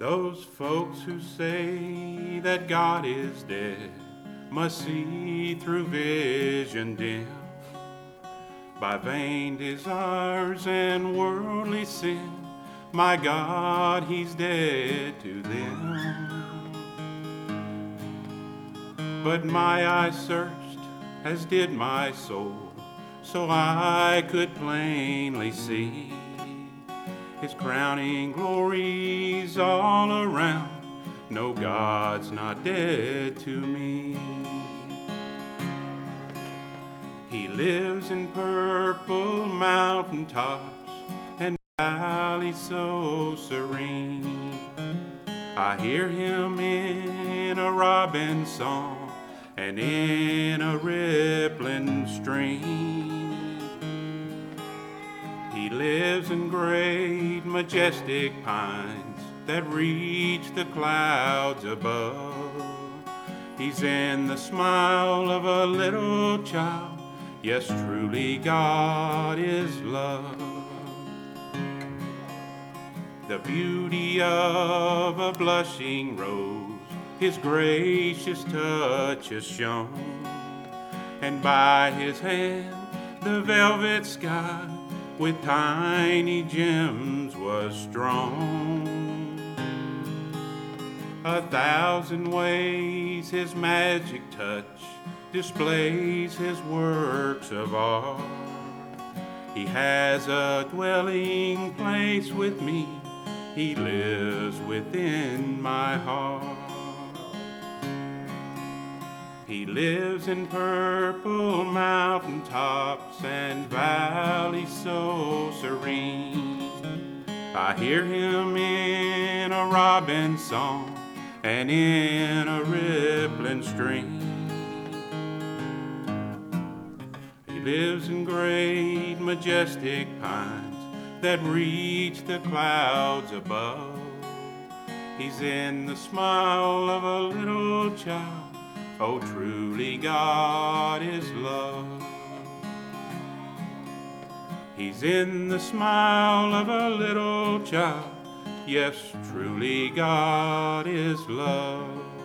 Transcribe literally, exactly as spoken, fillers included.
Those folks who say that God is dead must see through vision dim by vain desires and worldly sin. My God, he's dead to them. But my eyes searched, as did my soul, so I could plainly see his crowning glories all around. No, God's not dead to me. He lives in purple mountain tops and valleys so serene. I hear him in a robin song and in a rippling stream. He lives in great majestic pines that reach the clouds above. He's in the smile of a little child. Yes, truly God is love. The beauty of a blushing rose, his gracious touch has shown, and by his hand the velvet sky with tiny gems was strewn. A thousand ways his magic touch displays his works of art. He has a dwelling place with me. He lives within my heart. He lives in purple mountain tops and valleys so serene. I hear him in a robin song and in a rippling stream. He lives in great majestic pines that reach the clouds above. He's in the smile of a little child. Oh, truly God is love. He's in the smile of a little child. Yes, truly God is love.